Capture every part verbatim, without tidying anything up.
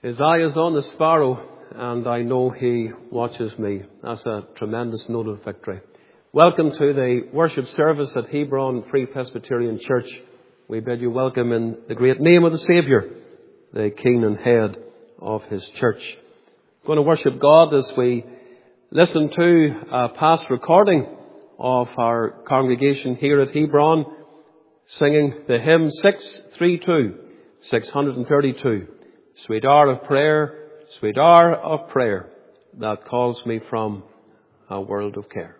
His eye is on the sparrow, and I know he watches me. That's a tremendous note of victory. Welcome to the worship service at Hebron Free Presbyterian Church. We bid you welcome in the great name of the Saviour, the King and Head of His church. We're going to worship God as we listen to a past recording of our congregation here at Hebron, singing the hymn six thirty-two, six thirty-two. Sweet hour of prayer, sweet hour of prayer, that calls me from a world of care.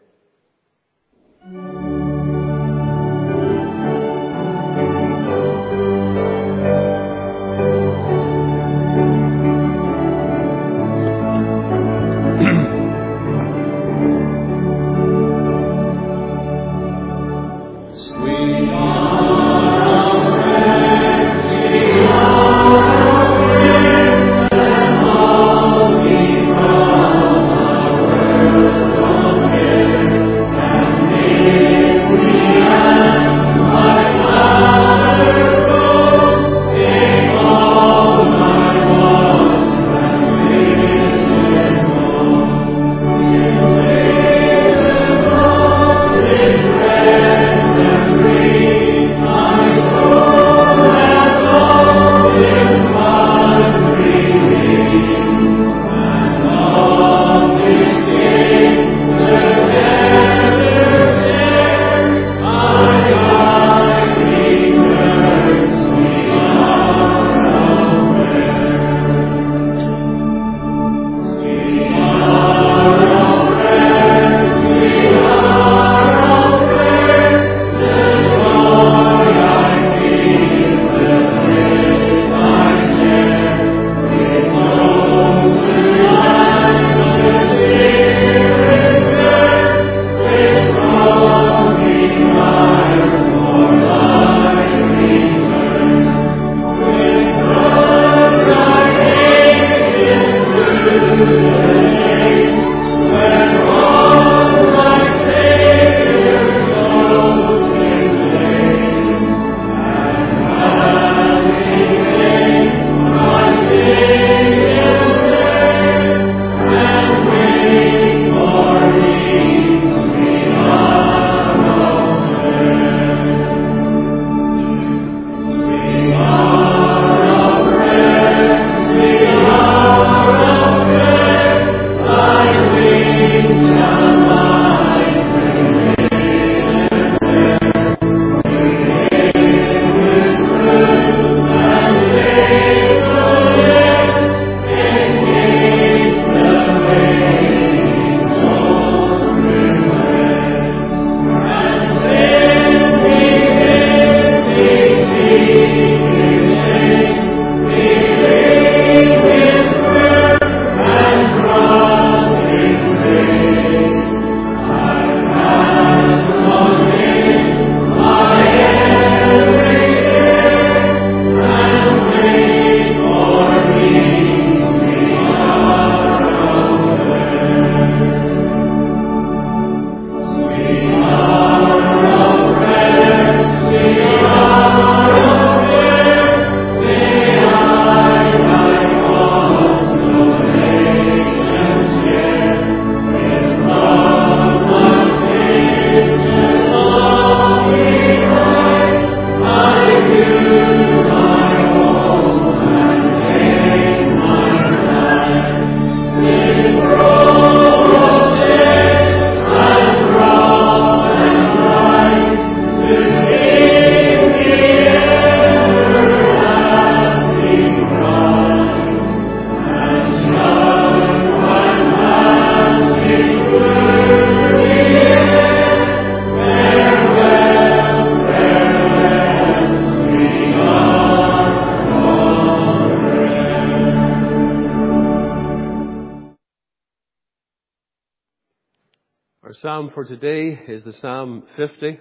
Our psalm for today is the Psalm fifty.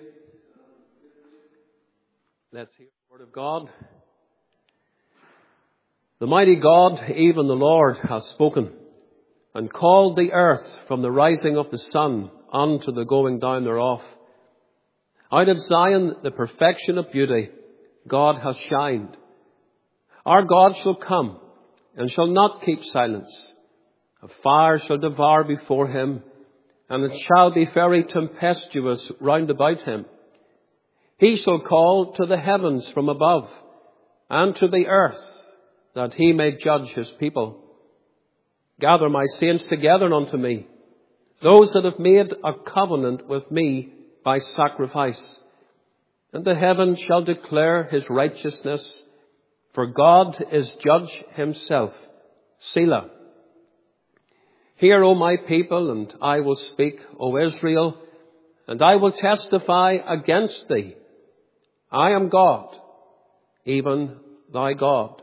Let's hear the word of God. The mighty God, even the Lord, has spoken, and called the earth from the rising of the sun unto the going down thereof. Out of Zion, the perfection of beauty, God has shined. Our God shall come and shall not keep silence. A fire shall devour before him, and it shall be very tempestuous round about him. He shall call to the heavens from above, and to the earth, that he may judge his people. Gather my saints together unto me, those that have made a covenant with me by sacrifice. And the heavens shall declare his righteousness, for God is judge himself. Selah. Hear, O my people, and I will speak, O Israel, and I will testify against thee. I am God, even thy God.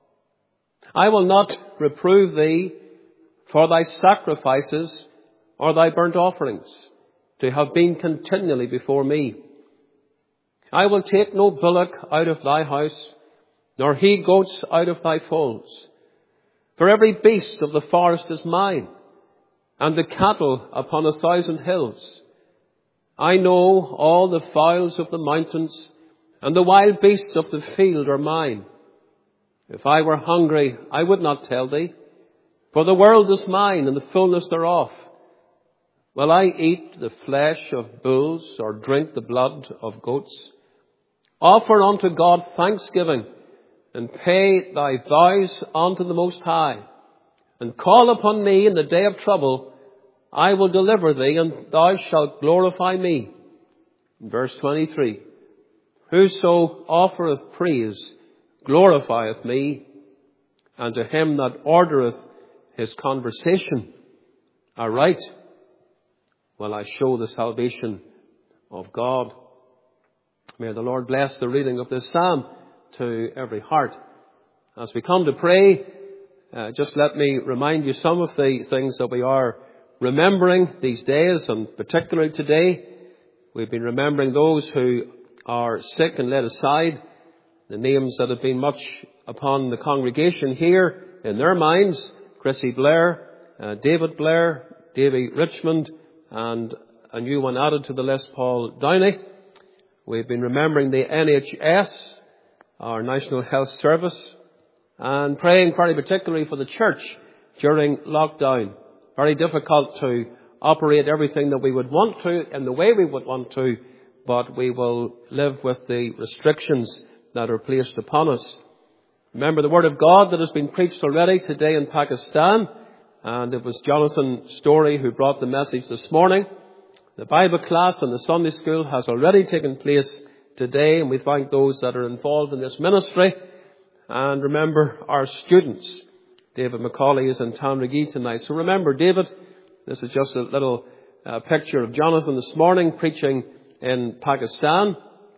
I will not reprove thee for thy sacrifices or thy burnt offerings, to have been continually before me. I will take no bullock out of thy house, nor he goats out of thy folds. For every beast of the forest is mine, and the cattle upon a thousand hills. I know all the fowls of the mountains, and the wild beasts of the field are mine. If I were hungry, I would not tell thee, for the world is mine, and the fullness thereof. Will I eat the flesh of bulls, or drink the blood of goats? Offer unto God thanksgiving, and pay thy vows unto the Most High, and call upon me in the day of trouble. I will deliver thee, and thou shalt glorify me. Verse twenty-three. Whoso offereth praise glorifieth me, and to him that ordereth his conversation aright will I show the salvation of God. May the Lord bless the reading of this psalm to every heart. As we come to pray, uh, just let me remind you some of the things that we are remembering these days, and particularly today. We've been remembering those who are sick and laid aside, the names that have been much upon the congregation here in their minds: Chrissy Blair, uh, David Blair, Davy Richmond, and a new one added to the list, Paul Downey. We've been remembering the N H S, our National Health Service, and praying very particularly for the church during lockdown. Very difficult to operate everything that we would want to in the way we would want to, but we will live with the restrictions that are placed upon us. Remember the Word of God that has been preached already today in Pakistan, and it was Jonathan Story who brought the message this morning. The Bible class and the Sunday school has already taken place today, and we thank those that are involved in this ministry. And remember our students. David McCauley is in Tanragee tonight. So remember David. This is just a little uh, picture of Jonathan this morning preaching in Pakistan.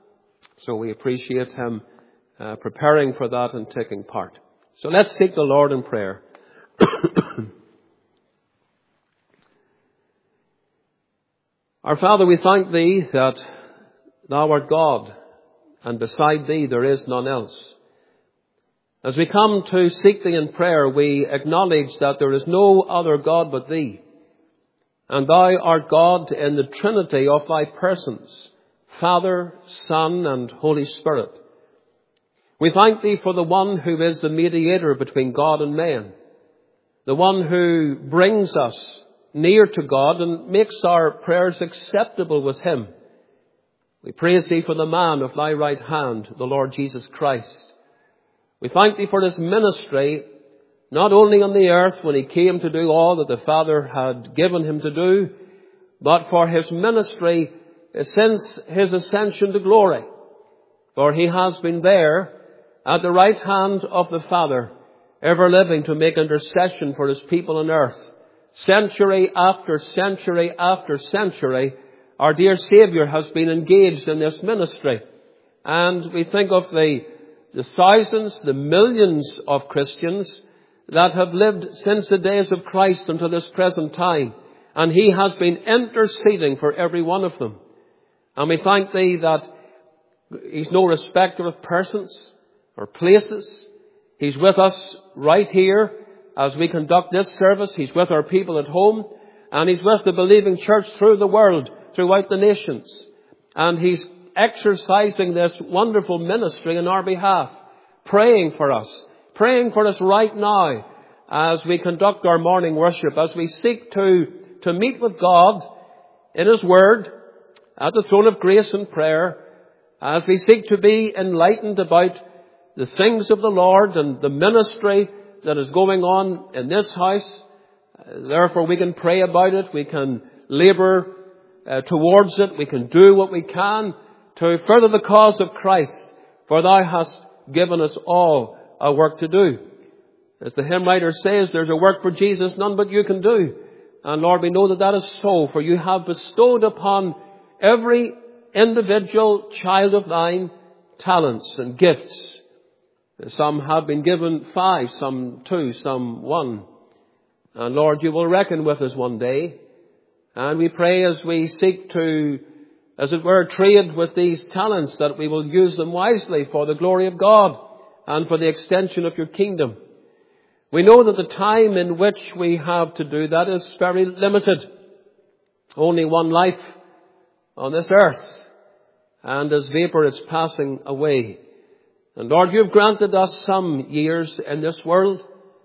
So we appreciate him uh, preparing for that and taking part. So let's seek the Lord in prayer. Our Father, we thank Thee that Thou art God, and beside Thee there is none else. As we come to seek Thee in prayer, we acknowledge that there is no other God but Thee, and Thou art God in the Trinity of Thy persons, Father, Son, and Holy Spirit. We thank Thee for the one who is the mediator between God and man, the one who brings us near to God and makes our prayers acceptable with Him. We praise Thee for the man of Thy right hand, the Lord Jesus Christ. We thank Thee for His ministry, not only on the earth when He came to do all that the Father had given Him to do, but for His ministry since His ascension to glory. For He has been there at the right hand of the Father, ever living to make intercession for His people on earth. Century after century after century, our dear Saviour has been engaged in this ministry. And we think of the, the thousands, the millions of Christians that have lived since the days of Christ until this present time. And He has been interceding for every one of them. And we thank Thee that He's no respecter of persons or places. He's with us right here as we conduct this service. He's with our people at home, and He's with the believing church through the world, throughout the nations. And He's exercising this wonderful ministry on our behalf, praying for us, praying for us right now as we conduct our morning worship, as we seek to, to meet with God in His Word, at the throne of grace and prayer, as we seek to be enlightened about the things of the Lord and the ministry that is going on in this house. Therefore, we can pray about it, we can labour uh, towards it, we can do what we can to further the cause of Christ, for Thou hast given us all a work to do. As the hymn writer says, there's a work for Jesus none but you can do. And Lord, we know that that is so, for you have bestowed upon every individual child of Thine talents and gifts. Some have been given five, some two, some one. And Lord, you will reckon with us one day. And we pray as we seek to, as it were, trade with these talents, that we will use them wisely for the glory of God and for the extension of your kingdom. We know that the time in which we have to do that is very limited. Only one life on this earth. And as vapour it's passing away. And Lord, you've granted us some years in this world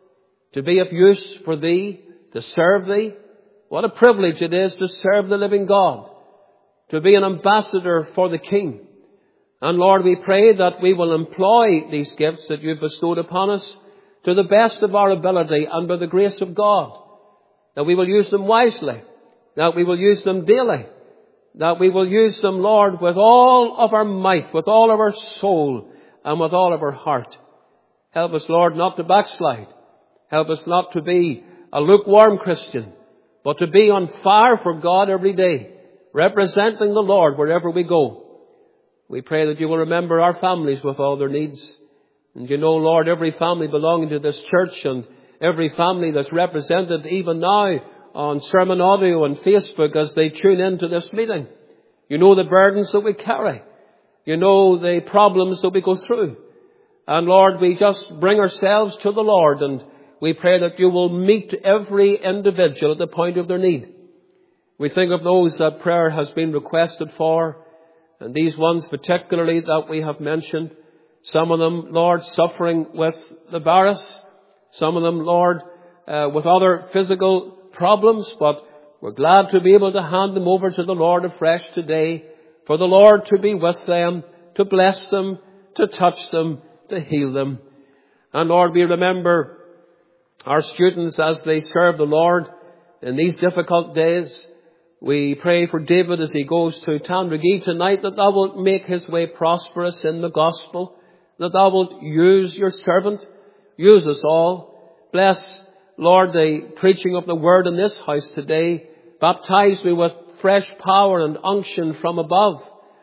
to be of use for Thee, to serve Thee. What a privilege it is to serve the living God, to be an ambassador for the King. And Lord, we pray that we will employ these gifts that you've bestowed upon us to the best of our ability and by the grace of God. That we will use them wisely, that we will use them daily, that we will use them, Lord, with all of our might, with all of our soul, and with all of our heart. Help us, Lord, not to backslide. Help us not to be a lukewarm Christian, but to be on fire for God every day, representing the Lord wherever we go. We pray that you will remember our families with all their needs. And you know, Lord, every family belonging to this church and every family that's represented even now on sermon audio and Facebook as they tune into this meeting. You know the burdens that we carry. You know the problems that we go through. And Lord, we just bring ourselves to the Lord, and we pray that you will meet every individual at the point of their need. We think of those that prayer has been requested for, and these ones particularly that we have mentioned. Some of them, Lord, suffering with the virus. Some of them, Lord, uh, with other physical problems. But we're glad to be able to hand them over to the Lord afresh today, for the Lord to be with them, to bless them, to touch them, to heal them. And Lord, we remember our students as they serve the Lord in these difficult days. We pray for David as he goes to Tandragee tonight, that thou wilt make his way prosperous in the gospel, that thou wilt use your servant, use us all. Bless, Lord, the preaching of the word in this house today. Baptize me with fresh power and unction from above.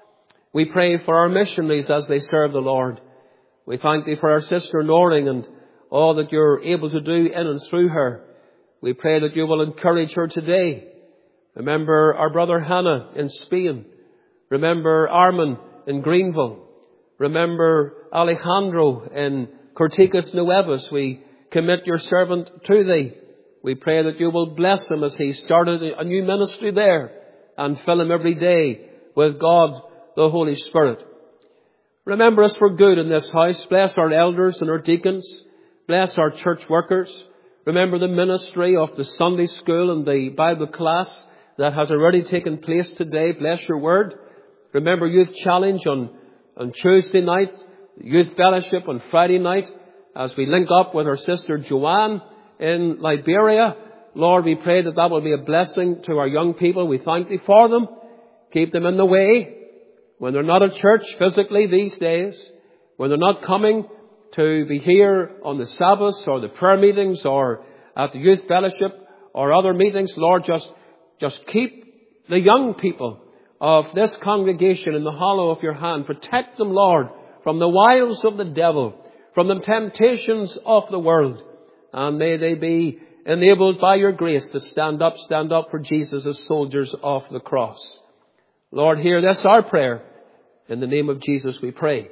We pray for our missionaries as they serve the Lord. We thank Thee for our sister Loring and all that you're able to do in and through her. We pray that you will encourage her today. Remember our brother Hannah in Spain. Remember Armin in Greenville. Remember Alejandro in Corticas Nuevas. We commit your servant to Thee. We pray that you will bless him as he started a new ministry there, and fill him every day with God, the Holy Spirit. Remember us for good in this house. Bless our elders and our deacons. Bless our church workers. Remember the ministry of the Sunday school and the Bible class that has already taken place today. Bless your word. Remember Youth Challenge on, on Tuesday night, Youth Fellowship on Friday night, as we link up with our sister Joanne in Liberia. Lord, we pray that that will be a blessing to our young people. We thank Thee for them. Keep them in the way when they're not at church physically these days, when they're not coming to be here on the Sabbaths or the prayer meetings or at the youth fellowship or other meetings. Lord, just, just keep the young people of this congregation in the hollow of your hand. Protect them, Lord, from the wiles of the devil, from the temptations of the world. And may they be enabled by your grace to stand up, stand up for Jesus as soldiers of the cross. Lord, hear this our prayer. In the name of Jesus we pray.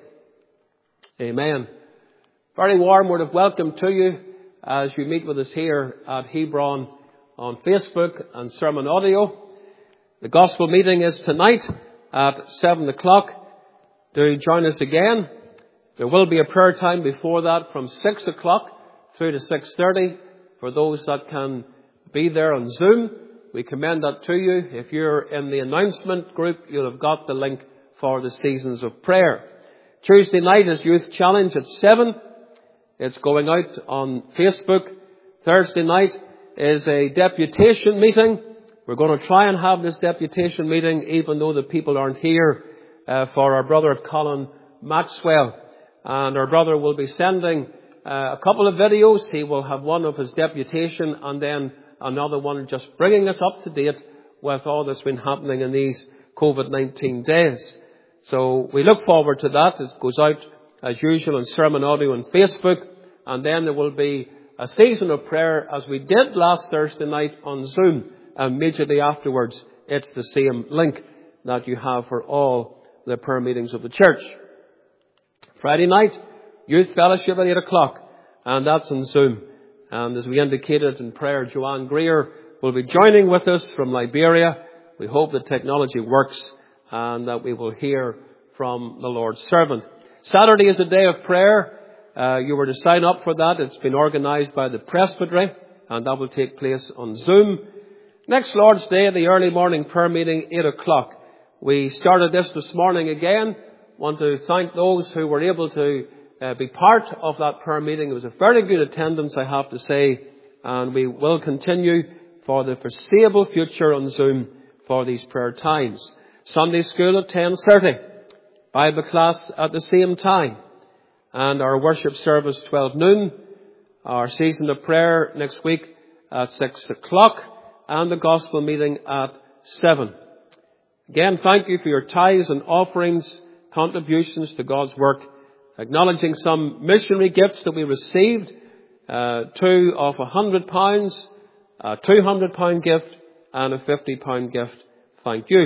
Amen. Very warm word of welcome to you as you meet with us here at Hebron on Facebook and sermon audio. The gospel meeting is tonight at seven o'clock. Do join us again. There will be a prayer time before that from six o'clock through to six thirty for those that can be there on Zoom. We commend that to you. If you're in the announcement group, you'll have got the link for the Seasons of Prayer. Tuesday night is Youth Challenge at seven. It's going out on Facebook. Thursday night is a deputation meeting. We're going to try and have this deputation meeting even though the people aren't here uh, for our brother Colin Maxwell. And our brother will be sending uh, a couple of videos. He will have one of his deputation and then another one just bringing us up to date with all that's been happening in these COVID nineteen days. So we look forward to that. It goes out as usual in sermon audio on Facebook. And then there will be a season of prayer as we did last Thursday night on Zoom. Immediately afterwards, it's the same link that you have for all the prayer meetings of the church. Friday night, Youth Fellowship at eight o'clock. And that's on Zoom. And as we indicated in prayer, Joanne Greer will be joining with us from Liberia. We hope the technology works and that we will hear from the Lord's servant. Saturday is a day of prayer. Uh, you were to sign up for that. It's been organised by the Presbytery and that will take place on Zoom. Next Lord's Day, the early morning prayer meeting, eight o'clock. We started this this morning again. Want to thank those who were able to Uh, be part of that prayer meeting. It was a very good attendance, I have to say, and we will continue for the foreseeable future on Zoom for these prayer times. Sunday school at ten thirty, Bible class at the same time, and our worship service twelve noon, our season of prayer next week at six o'clock, and the gospel meeting at seven. Again, thank you for your tithes and offerings, contributions to God's work. Acknowledging some missionary gifts that we received, uh, two of a hundred pounds, a two hundred pound gift, and a fifty pound gift. Thank you.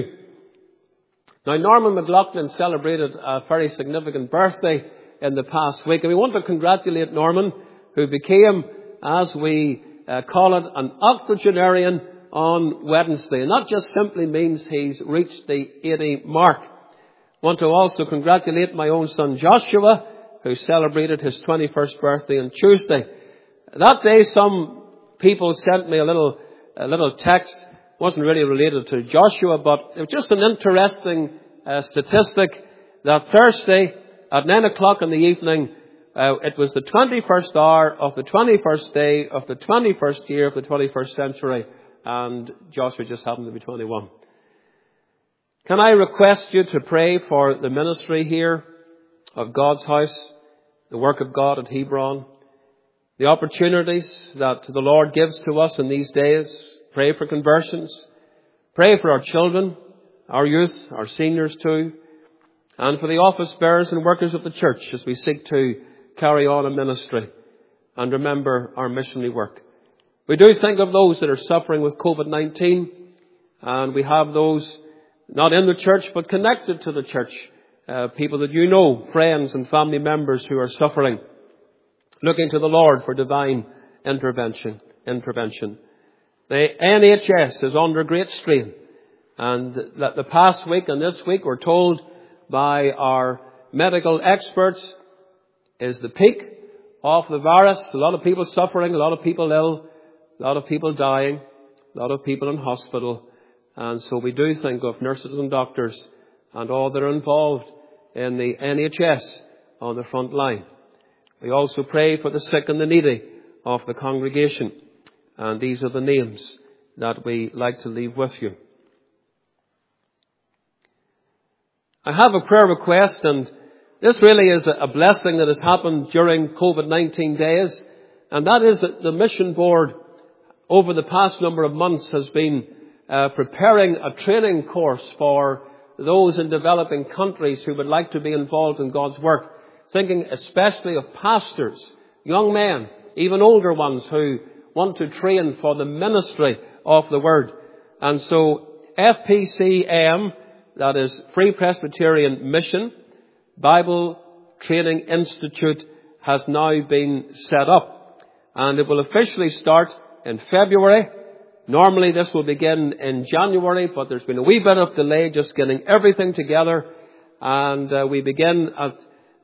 Now, Norman McLaughlin celebrated a very significant birthday in the past week, and we want to congratulate Norman, who became, as we uh, call it, an octogenarian on Wednesday. And that just simply means he's reached the eighty mark. I want to also congratulate my own son Joshua, who celebrated his twenty-first birthday on Tuesday. That day, some people sent me a little, a little text. It wasn't really related to Joshua, but it was just an interesting uh, statistic that Thursday at nine o'clock in the evening, uh, it was the twenty-first hour of the twenty-first day of the twenty-first year of the twenty-first century, and Joshua just happened to be twenty-one. Can I request you to pray for the ministry here of God's house, the work of God at Hebron, the opportunities that the Lord gives to us in these days? Pray for conversions. Pray for our children, our youth, our seniors too, and for the office bearers and workers of the church as we seek to carry on a ministry and remember our missionary work. We do think of those that are suffering with COVID nineteen, and we have those not in the church, but connected to the church. Uh, people that you know, friends and family members who are suffering. Looking to the Lord for divine intervention. Intervention. The N H S is under great strain. And that the past week and this week we're told by our medical experts is the peak of the virus. A lot of people suffering, a lot of people ill, a lot of people dying, a lot of people in hospital. And so we do think of nurses and doctors and all that are involved in the N H S on the front line. We also pray for the sick and the needy of the congregation. And these are the names that we like to leave with you. I have a prayer request, and this really is a blessing that has happened during COVID nineteen days. And that is that the mission board over the past number of months has been Uh, preparing a training course for those in developing countries who would like to be involved in God's work, thinking especially of pastors, young men, even older ones who want to train for the ministry of the Word. And so F P C M, that is Free Presbyterian Mission, Bible Training Institute, has now been set up. And it will officially start in February. Normally this will begin in January, but there's been a wee bit of delay just getting everything together. And uh, we begin at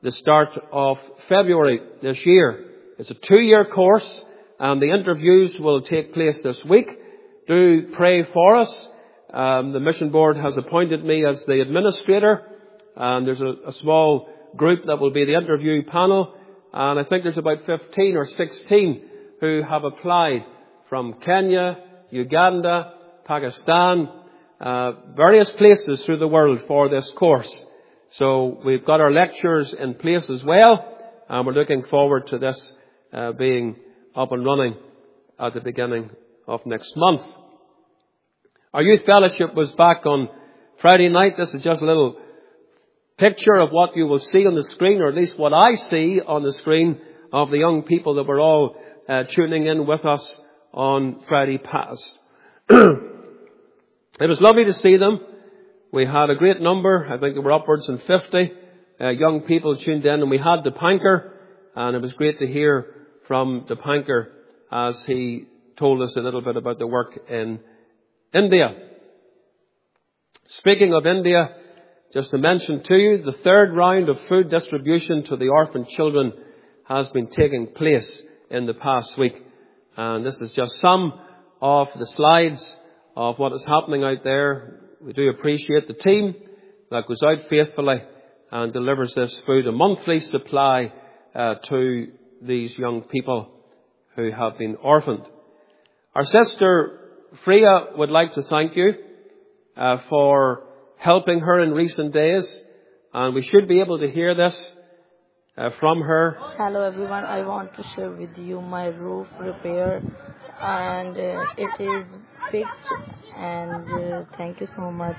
the start of February this year. It's a two-year course, and the interviews will take place this week. Do pray for us. Um, the mission board has appointed me as the administrator, and there's a, a small group that will be the interview panel, and I think there's about fifteen or sixteen who have applied from Kenya, Uganda, Pakistan, uh, various places through the world for this course. So we've got our lectures in place as well, and we're looking forward to this uh, being up and running at the beginning of next month. Our youth fellowship was back on Friday night. This is just a little picture of what you will see on the screen, or at least what I see on the screen, of the young people that were all uh, tuning in with us on Friday past. It was lovely to see them. We had a great number. I think there were upwards of fifty uh, young people tuned in, and we had Dipankar, and it was great to hear from Dipankar as he told us a little bit about the work in India. Speaking of India, just to mention to you, the third round of food distribution to the orphan children has been taking place in the past week. And this is just some of the slides of what is happening out there. We do appreciate the team that goes out faithfully and delivers this food, a monthly supply uh, to these young people who have been orphaned. Our sister Freya would like to thank you uh, for helping her in recent days, and we should be able to hear this uh, from her. Hello everyone, I want to share with you my roof repair, and uh, it is fixed, and uh, thank you so much.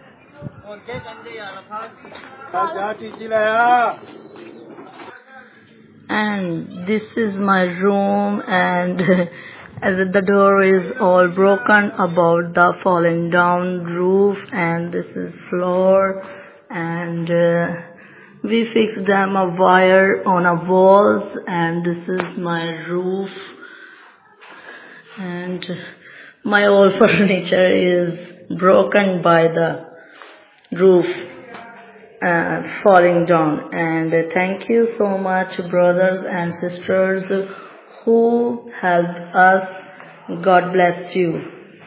And this is my room, and as the door is all broken about the falling down roof, and this is floor, and uh, we fixed them a wire on a walls, and this is my roof, and my old furniture is broken by the roof uh, falling down. And uh, thank you so much, brothers and sisters who helped us. God bless you.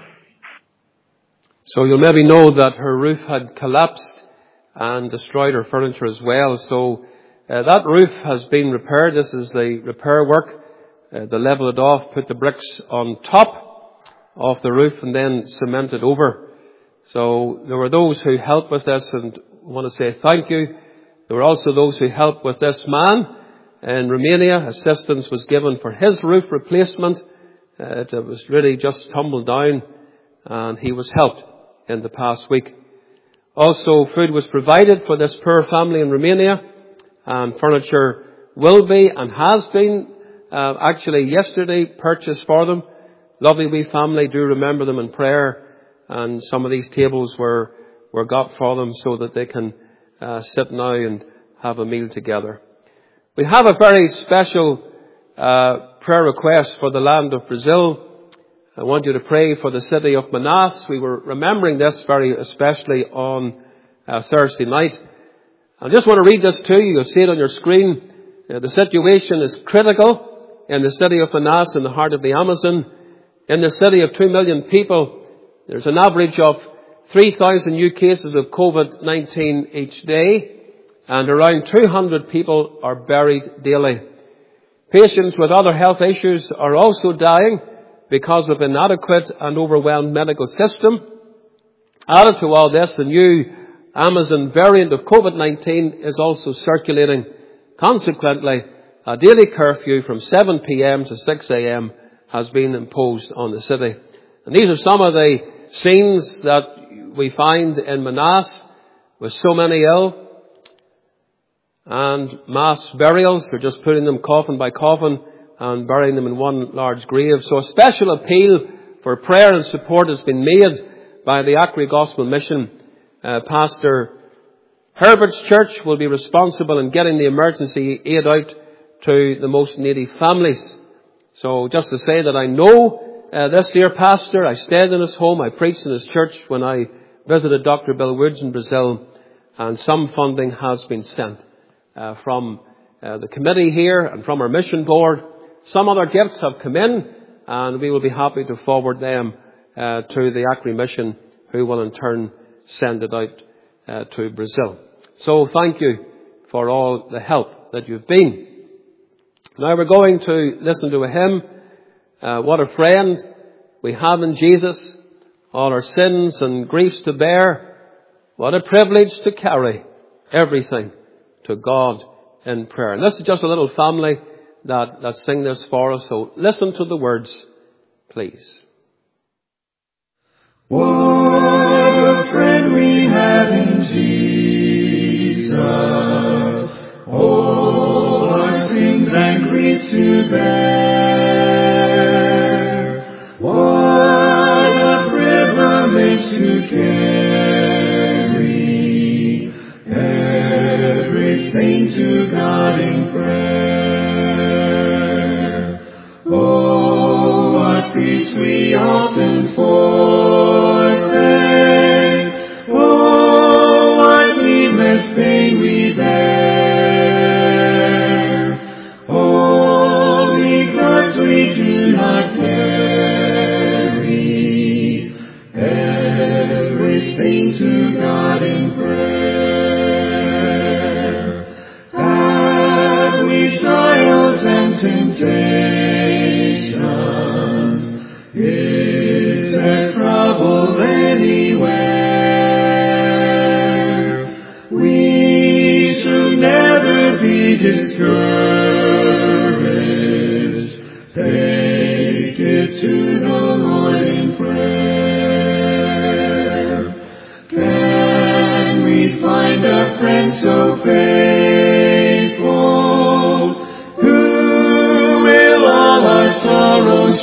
So you'll maybe know that her roof had collapsed and destroyed her furniture as well. So uh, that roof has been repaired. This is the repair work. Uh, they level it off, put the bricks on top of the roof, and then cement it over. So there were those who helped with this, and I want to say thank you. There were also those who helped with this man in Romania. Assistance was given for his roof replacement. Uh, it was really just tumbled down, and he was helped in the past week. Also, food was provided for this poor family in Romania, and furniture will be and has been uh, actually yesterday purchased for them. Lovely wee family. Do remember them in prayer, and some of these tables were were got for them so that they can uh, sit now and have a meal together. We have a very special uh, prayer request for the land of Brazil. I want you to pray for the city of Manaus. We were remembering this very especially on uh, Thursday night. I just want to read this to you. You'll see it on your screen. Uh, the situation is critical in the city of Manaus, in the heart of the Amazon. In the city of two million people, there's an average of three thousand new cases of COVID nineteen each day, and around two hundred people are buried daily. Patients with other health issues are also dying because of inadequate and overwhelmed medical system. Added to all this, the new Amazon variant of COVID nineteen is also circulating. Consequently, a daily curfew from seven p.m. to six a.m. has been imposed on the city. And these are some of the scenes that we find in Manaus, with so many ill, and mass burials. They're just putting them coffin by coffin and burying them in one large grave. So a special appeal for prayer and support has been made by the Acre Gospel Mission. Uh, Pastor Herbert's church will be responsible in getting the emergency aid out to the most needy families. So just to say that I know uh, this dear pastor, I stayed in his home, I preached in his church when I visited Doctor Bill Woods in Brazil, and some funding has been sent uh, from uh, the committee here and from our mission board. Some other gifts have come in, and we will be happy to forward them uh, to the Acre Mission, who will in turn send it out uh, to Brazil. So thank you for all the help that you've been. Now we're going to listen to a hymn. Uh, what a friend we have in Jesus, all our sins and griefs to bear. What a privilege to carry everything to God in prayer. And this is just a little family that, that sing this for us. So listen to the words, please. What a friend we have in Jesus, all our sins and griefs to bear. What a privilege to carry everything to God in prayer. Oh, what peace we often forfeit. Oh, what needless pain we bear. Oh, because we do not carry everything to God in prayer. Have we trials and temptations? Is there trouble anywhere? We should never be discouraged. Take it to the Lord in prayer. Can we find a friend so faithful, who will all our sorrows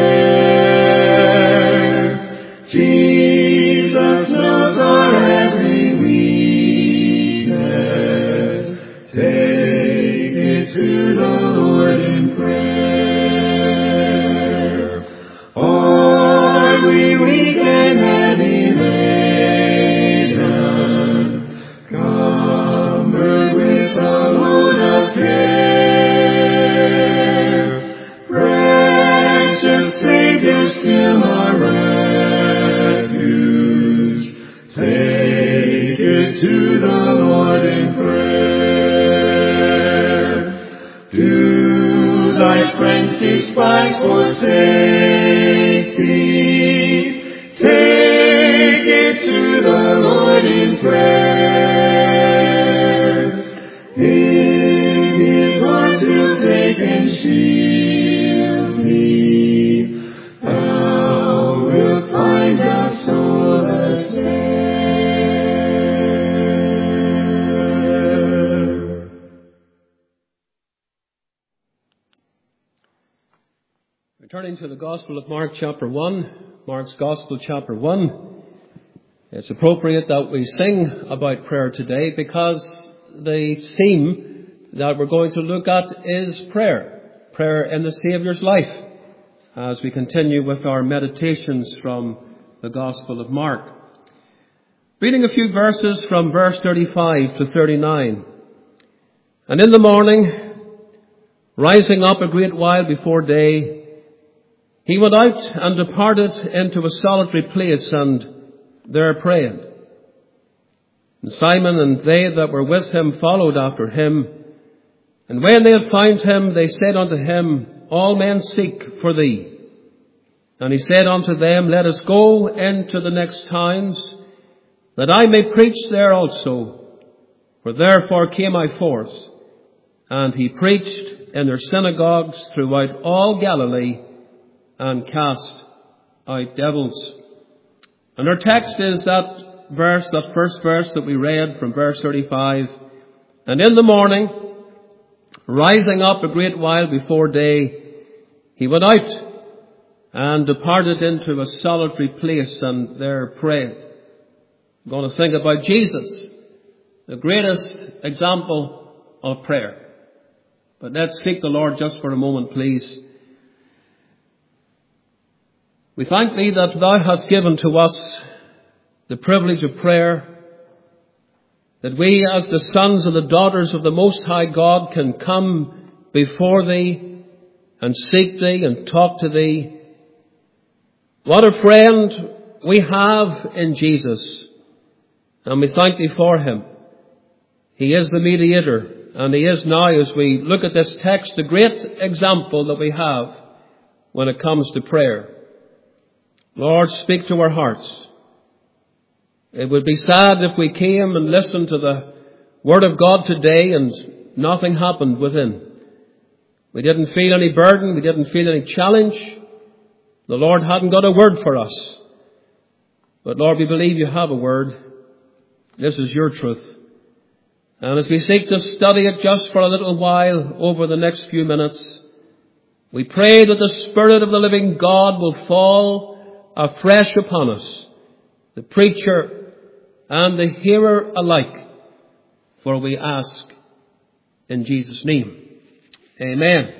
share? Jesus knows our every weakness. Take it to the Lord in prayer. Are we weak and heavy laden, cumbered with a load of care? Precious Savior, still our refuge. Take it to the Lord in prayer. Do thy friends despise, forsake thee? Take it to the Lord in prayer. In his arms he'll take and shield thee. Thou wilt find a solace there. Returning to the Gospel of Mark chapter one, Mark's Gospel chapter one. It's appropriate that we sing about prayer today because the theme that we're going to look at is prayer. Prayer in the Saviour's life, as we continue with our meditations from the Gospel of Mark. Reading a few verses from verse thirty-five to thirty-nine. And in the morning, rising up a great while before day, he went out and departed into a solitary place and there prayed. And Simon and they that were with him followed after him. And when they had found him, they said unto him, All men seek for thee. And he said unto them, Let us go into the next towns, that I may preach there also. For therefore came I forth. And he preached in their synagogues throughout all Galilee, and cast out devils. And our text is that verse, that first verse that we read from verse thirty-five. And in the morning, rising up a great while before day, he went out and departed into a solitary place and there prayed. I'm going to think about Jesus, the greatest example of prayer. But let's seek the Lord just for a moment, please. We thank thee that thou hast given to us the privilege of prayer. that we as the sons and the daughters of the Most High God can come before Thee and seek Thee and talk to Thee. What a friend we have in Jesus, and we thank Thee for Him. He is the mediator, and He is now, as we look at this text, the great example that we have when it comes to prayer. Lord, speak to our hearts. It would be sad if we came and listened to the Word of God today and nothing happened within. We didn't feel any burden. We didn't feel any challenge. The Lord hadn't got a word for us. But Lord, we believe You have a word. This is Your truth. And as we seek to study it just for a little while over the next few minutes, we pray that the Spirit of the living God will fall afresh upon us, the preacher and the hearer alike, for we ask in Jesus' name. Amen.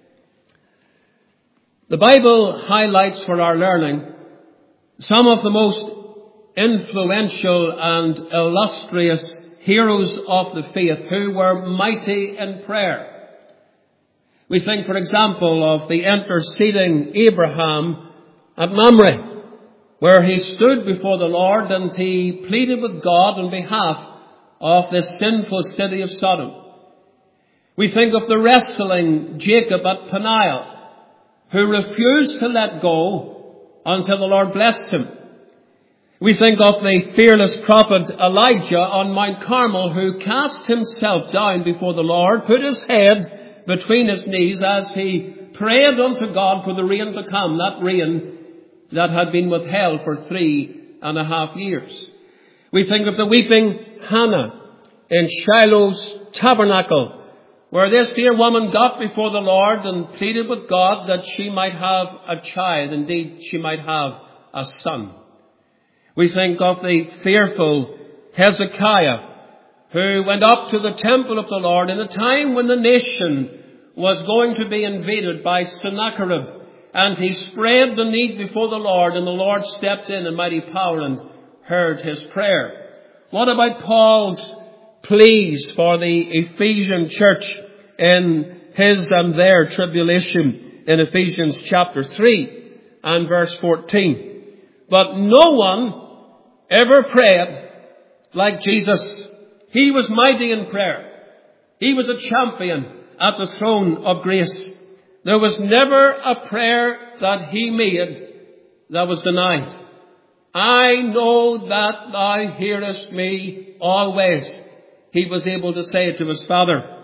The Bible highlights for our learning some of the most influential and illustrious heroes of the faith who were mighty in prayer. We think, for example, of the interceding Abraham at Mamre, where he stood before the Lord and he pleaded with God on behalf of this sinful city of Sodom. We think of the wrestling Jacob at Peniel, who refused to let go until the Lord blessed him. We think of the fearless prophet Elijah on Mount Carmel, who cast himself down before the Lord, put his head between his knees as he prayed unto God for the rain to come, that rain that had been withheld for three and a half years. We think of the weeping Hannah in Shiloh's tabernacle, where this dear woman got before the Lord and pleaded with God that she might have a child. Indeed, she might have a son. We think of the fearful Hezekiah, who went up to the temple of the Lord in a time when the nation was going to be invaded by Sennacherib. And he spread the need before the Lord, and the Lord stepped in in mighty power and heard his prayer. What about Paul's pleas for the Ephesian church in his and their tribulation in Ephesians chapter three and verse fourteen? But no one ever prayed like Jesus. He was mighty in prayer. He was a champion at the throne of grace. There was never a prayer that he made that was denied. I know that thou hearest me always, he was able to say to his Father.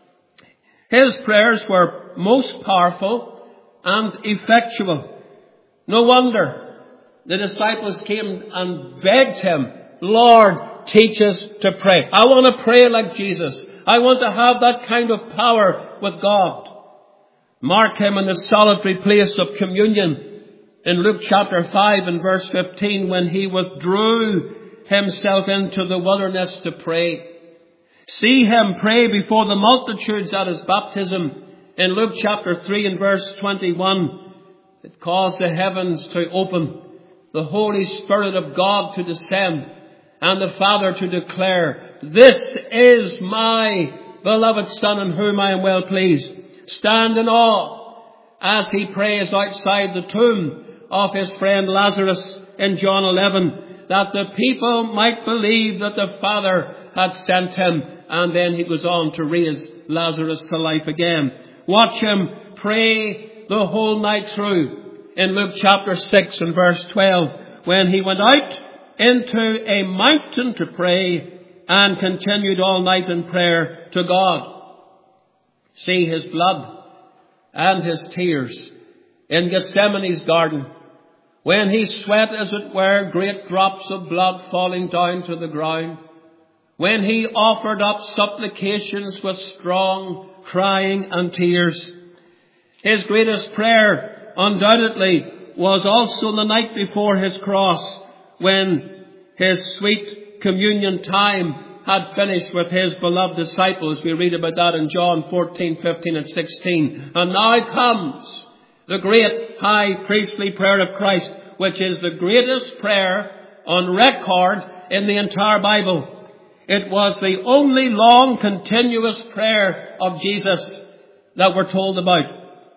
His prayers were most powerful and effectual. No wonder the disciples came and begged him, Lord, teach us to pray. I want to pray like Jesus. I want to have that kind of power with God. Mark him in the solitary place of communion in Luke chapter five and verse fifteen, when he withdrew himself into the wilderness to pray. See him pray before the multitudes at his baptism in Luke chapter three and verse twenty-one. It caused the heavens to open, the Holy Spirit of God to descend, and the Father to declare, this is my beloved Son in whom I am well pleased. Stand in awe as he prays outside the tomb of his friend Lazarus in John eleven, that the people might believe that the Father had sent him. And then he goes on to raise Lazarus to life again. Watch him pray the whole night through in Luke chapter six and verse twelve, when he went out into a mountain to pray and continued all night in prayer to God. See his blood and his tears in Gethsemane's garden, when he sweat, as it were, great drops of blood falling down to the ground, when he offered up supplications with strong crying and tears. His greatest prayer, undoubtedly, was also the night before his cross, when his sweet communion time had finished with his beloved disciples. We read about that in John fourteen, fifteen and sixteen. And now comes the great high priestly prayer of Christ, which is the greatest prayer on record in the entire Bible. It was the only long, continuous prayer of Jesus that we're told about.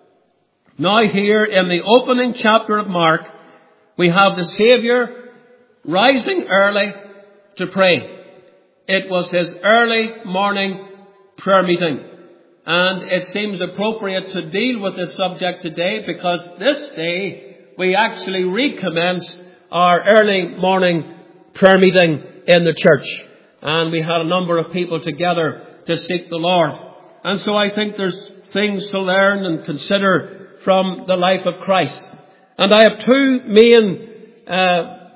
Now here in the opening chapter of Mark, we have the Saviour rising early to pray. It was his early morning prayer meeting. And it seems appropriate to deal with this subject today because this day we actually recommence our early morning prayer meeting in the church. And we had a number of people together to seek the Lord. And so I think there's things to learn and consider from the life of Christ. And I have two main uh,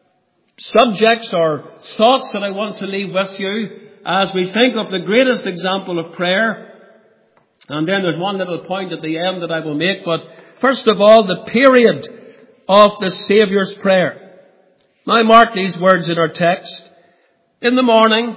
subjects or thoughts that I want to leave with you as we think of the greatest example of prayer. And then there's one little point at the end that I will make. But first of all, the period of the Saviour's prayer. Now mark these words in our text. In the morning,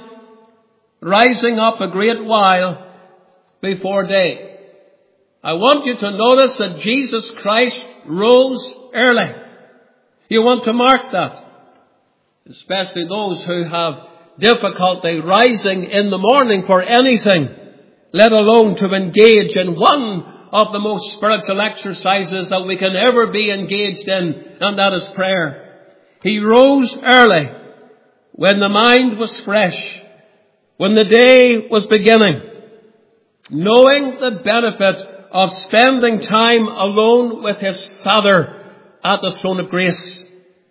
rising up a great while before day. I want you to notice that Jesus Christ rose early. You want to mark that. Especially those who have difficulty rising in the morning for anything, let alone to engage in one of the most spiritual exercises that we can ever be engaged in, and that is prayer. He rose early when the mind was fresh, when the day was beginning, knowing the benefit of spending time alone with his Father at the throne of grace.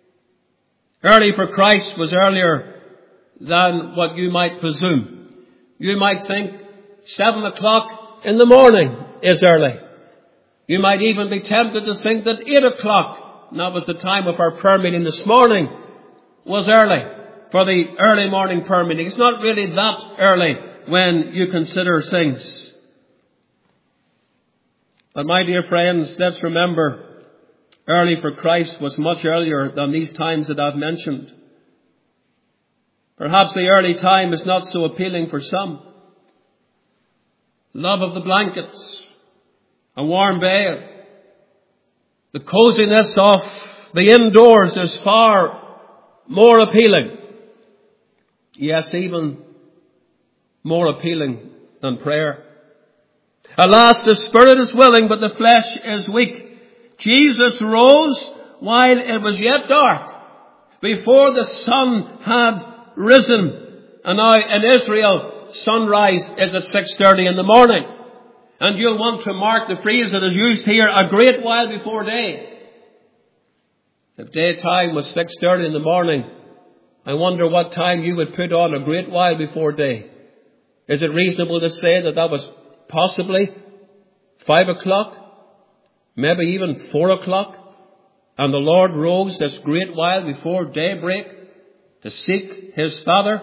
Early for Christ was earlier than what you might presume. You might think seven o'clock in the morning is early. You might even be tempted to think that eight o'clock, and that was the time of our prayer meeting this morning, was early for the early morning prayer meeting. It's not really that early when you consider things. But my dear friends, let's remember, early for Christ was much earlier than these times that I've mentioned. Perhaps the early time is not so appealing for some. Love of the blankets, a warm bed, the coziness of the indoors is far more appealing. Yes, even more appealing than prayer. Alas, the spirit is willing, but the flesh is weak. Jesus rose while it was yet dark, before the sun had risen. And now in Israel, sunrise is at six thirty in the morning. And you'll want to mark the phrase that is used here, a great while before day. If daytime was six thirty in the morning, I wonder what time you would put on a great while before day. Is it reasonable to say that that was possibly five o'clock, maybe even four o'clock, and the Lord rose this great while before daybreak to seek his Father?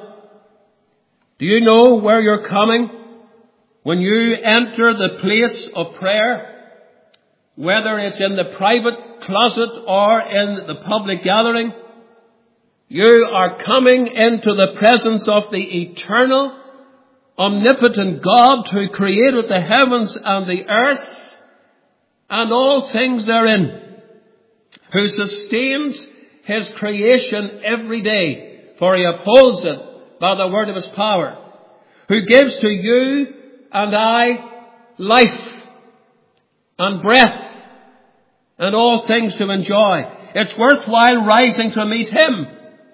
Do you know where you're coming when you enter the place of prayer? Whether it's in the private closet or in the public gathering, you are coming into the presence of the eternal, omnipotent God who created the heavens and the earth and all things therein, who sustains his creation every day, for he upholds it by the word of his power, who gives to you and I life and breath and all things to enjoy. It's worthwhile rising to meet him,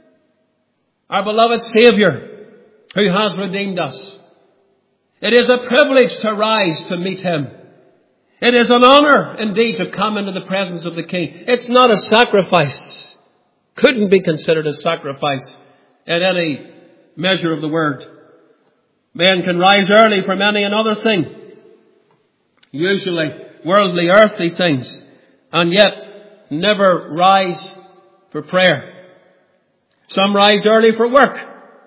our beloved Saviour, who has redeemed us. It is a privilege to rise to meet him. It is an honor indeed to come into the presence of the King. It's not a sacrifice. Couldn't be considered a sacrifice in any measure of the word. Men can rise early for many another thing, usually worldly, earthly things, and yet never rise for prayer. Some rise early for work.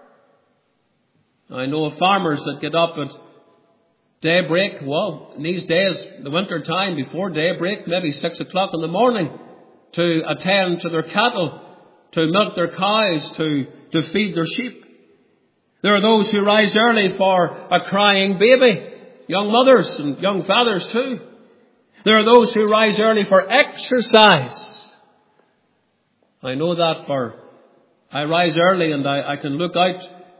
I know of farmers that get up at daybreak. Well, in these days, the winter time, before daybreak, maybe six o'clock in the morning, to attend to their cattle, to milk their cows, to, to feed their sheep. There are those who rise early for a crying baby, young mothers and young fathers too. There are those who rise early for exercise. I know that for I rise early and I, I can look out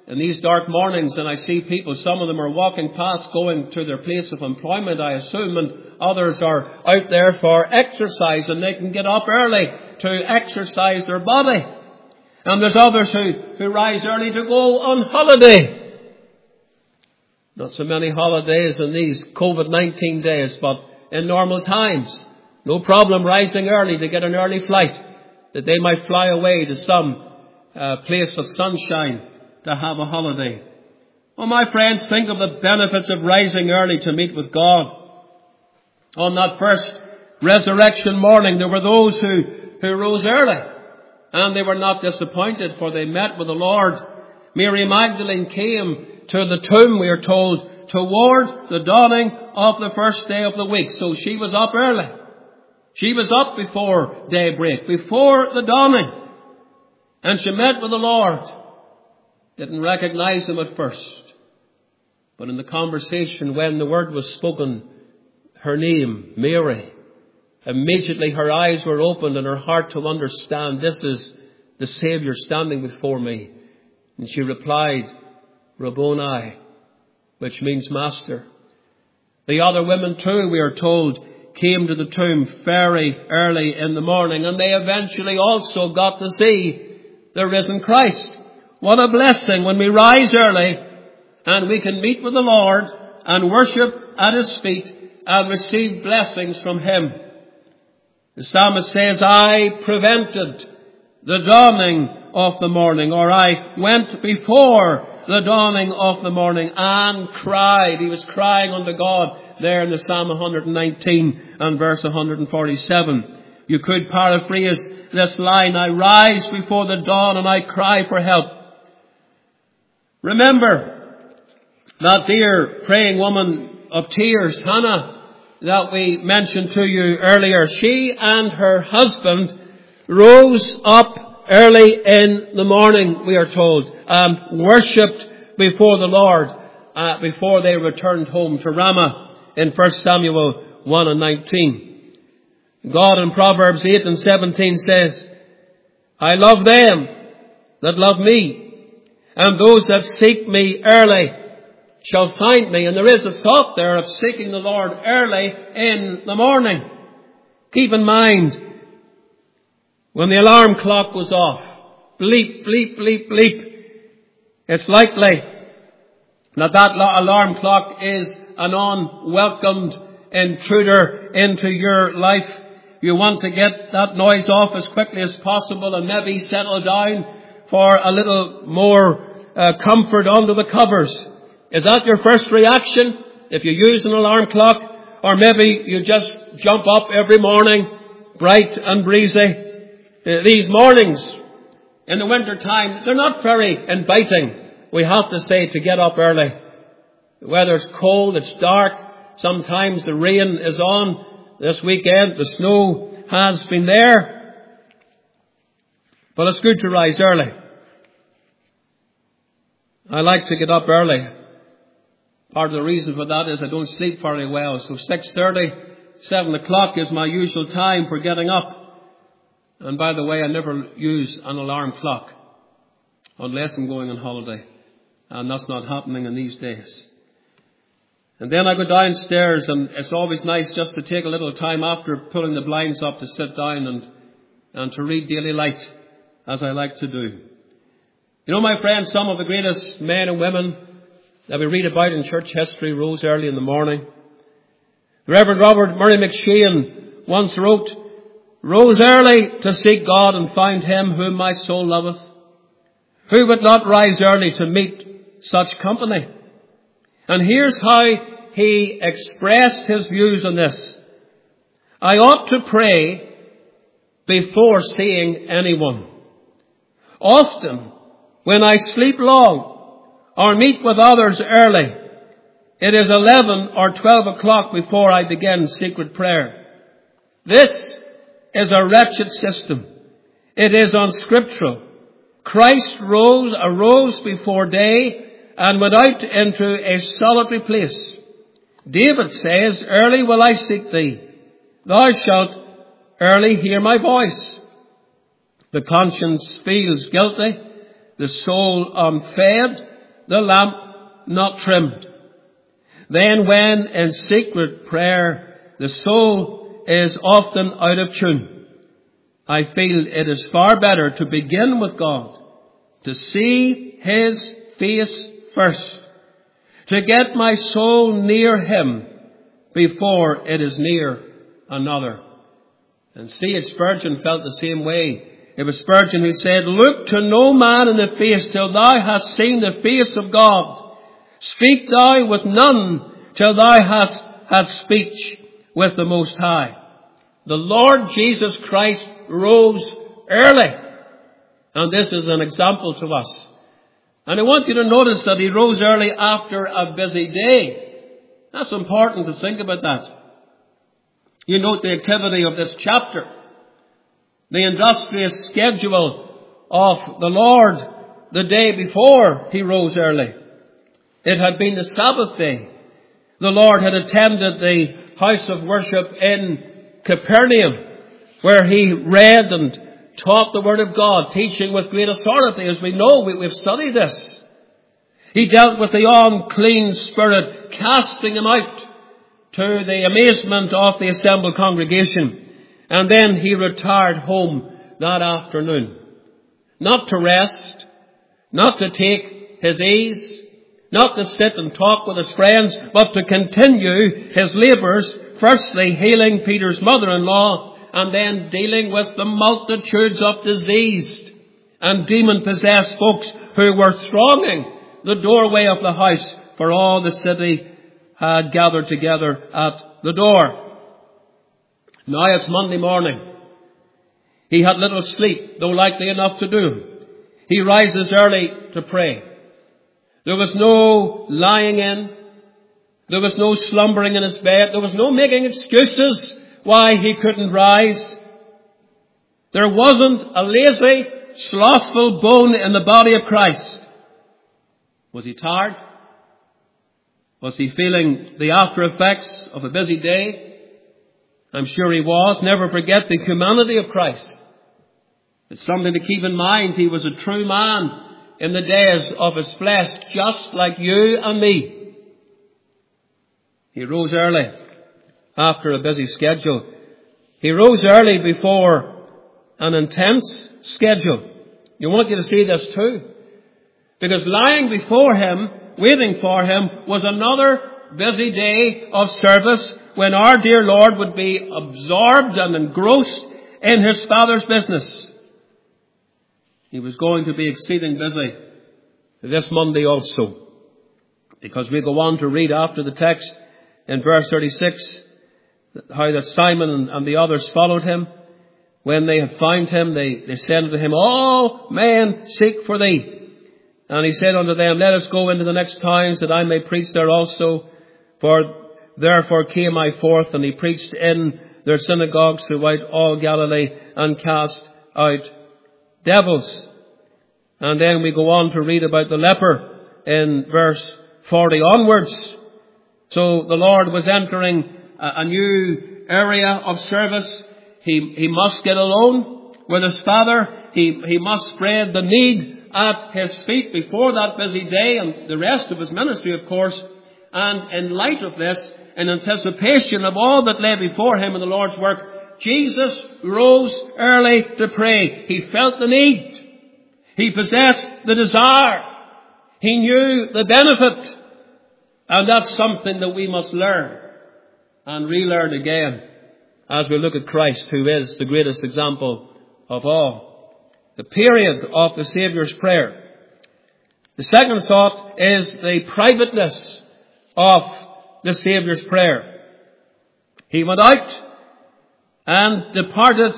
in these dark mornings, and I see people, some of them are walking past, going to their place of employment, I assume, and others are out there for exercise, and they can get up early to exercise their body. And there's others who, who rise early to go on holiday. Not so many holidays in these COVID nineteen days, but in normal times, no problem rising early to get an early flight, that they might fly away to some uh, place of sunshine to have a holiday. Oh, my friends, think of the benefits of rising early to meet with God. On that first resurrection morning, there were those who, who rose early, and they were not disappointed, for they met with the Lord. Mary Magdalene came to the tomb, we are told, toward the dawning of the first day of the week. So she was up early. She was up before daybreak, before the dawning. And she met with the Lord. Didn't recognize him at first. But in the conversation, when the word was spoken, her name, Mary, immediately her eyes were opened and her heart to understand, this is the Saviour standing before me. And she replied, Rabboni, which means master. The other women too, we are told, came to the tomb very early in the morning, and they eventually also got to see the risen Christ. What a blessing when we rise early and we can meet with the Lord and worship at his feet and receive blessings from him. The psalmist says, I prevented the dawning of the morning, or I went before the dawning of the morning and cried. He was crying unto God there in the Psalm one nineteen and verse one forty-seven. You could paraphrase this line, I rise before the dawn and I cry for help. Remember that dear praying woman of tears, Hannah, that we mentioned to you earlier. She and her husband rose up early in the morning, we are told, and worshipped before the Lord uh, before they returned home to Ramah in First Samuel one and nineteen. God in Proverbs eight and seventeen says, I love them that love me, and those that seek me early shall find me. And there is a thought there of seeking the Lord early in the morning. Keep in mind, when the alarm clock was off, bleep, bleep, bleep, bleep, it's likely that that alarm clock is an unwelcomed intruder into your life. You want to get that noise off as quickly as possible and maybe settle down for a little more uh, comfort under the covers. Is that your first reaction if you use an alarm clock? Or maybe you just jump up every morning, bright and breezy. Uh, these mornings in the winter time, they're not very inviting, we have to say, to get up early. The weather's cold, it's dark, sometimes the rain is on. This weekend the snow has been there. But it's good to rise early. I like to get up early. Part of the reason for that is I don't sleep very well. So six thirty, seven o'clock is my usual time for getting up. And by the way, I never use an alarm clock unless I'm going on holiday. And that's not happening in these days. And then I go downstairs, and it's always nice just to take a little time after pulling the blinds up to sit down and, and to read Daily Light, as I like to do. You know, my friends, some of the greatest men and women that we read about in church history rose early in the morning. The Reverend Robert Murray McShane once wrote, rose early to seek God and find him whom my soul loveth. Who would not rise early to meet such company? And here's how he expressed his views on this. I ought to pray before seeing anyone. Often, when I sleep long or meet with others early, it is eleven or twelve o'clock before I begin secret prayer. This is a wretched system. It is unscriptural. Christ rose, arose before day and went out into a solitary place. David says, early will I seek thee. Thou shalt early hear my voice. The conscience feels guilty, the soul unfed, the lamp not trimmed. Then when in secret prayer the soul is often out of tune, I feel it is far better to begin with God, to see His face first, to get my soul near Him before it is near another. And C H Spurgeon felt the same way. It was Spurgeon who said, look to no man in the face till thou hast seen the face of God. Speak thou with none till thou hast had speech with the Most High. The Lord Jesus Christ rose early. And this is an example to us. And I want you to notice that He rose early after a busy day. That's important to think about that. You note the activity of this chapter. The industrious schedule of the Lord the day before He rose early. It had been the Sabbath day. The Lord had attended the house of worship in Capernaum, where He read and taught the Word of God, teaching with great authority. As we know, we, we've studied this. He dealt with the unclean spirit, casting him out to the amazement of the assembled congregation. And then He retired home that afternoon. Not to rest, not to take His ease, not to sit and talk with His friends, but to continue His labours, firstly healing Peter's mother-in-law, and then dealing with the multitudes of diseased and demon-possessed folks who were thronging the doorway of the house, for all the city had gathered together at the door. Now it's Monday morning. He had little sleep, though likely enough to do. He rises early to pray. There was no lying in. There was no slumbering in his bed. There was no making excuses why he couldn't rise. There wasn't a lazy, slothful bone in the body of Christ. Was he tired? Was he feeling the after effects of a busy day? I'm sure he was. Never forget the humanity of Christ. It's something to keep in mind. He was a true man in the days of his flesh, just like you and me. He rose early after a busy schedule. He rose early before an intense schedule. You want you to see this too. Because lying before Him, waiting for Him, was another busy day of service when our dear Lord would be absorbed and engrossed in His Father's business. He was going to be exceeding busy this Monday also, because we go on to read after the text in verse thirty-six how that Simon and, and the others followed Him. When they had found Him, they, they said unto Him, all men seek for Thee. And He said unto them, let us go into the next towns, that I may preach there also. For therefore came I forth. And He preached in their synagogues throughout all Galilee, and cast out devils. And then we go on to read about the leper in verse forty onwards. So the Lord was entering a, a new area of service. He, he must get alone with His Father. He, he must spread the need at His feet before that busy day and the rest of His ministry, of course. And in light of this, in anticipation of all that lay before Him in the Lord's work, Jesus rose early to pray. He felt the need. He possessed the desire. He knew the benefit. And that's something that we must learn and relearn again as we look at Christ, who is the greatest example of all. The period of the Saviour's prayer. The second thought is the privateness of the Saviour's prayer. He went out and departed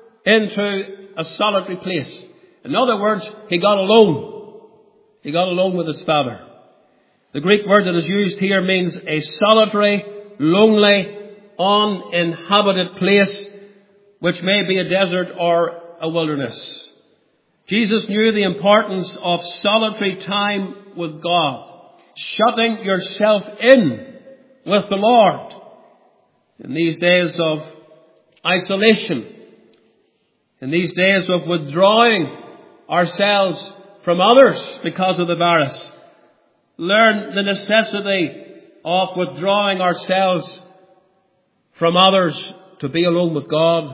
into a solitary place. In other words, He got alone. He got alone with His Father. The Greek word that is used here means a solitary, lonely, uninhabited place, which may be a desert or a wilderness. Jesus knew the importance of solitary time with God, shutting yourself in with the Lord. In these days of isolation, in these days of withdrawing ourselves from others because of the virus, learn the necessity of withdrawing ourselves from others to be alone with God.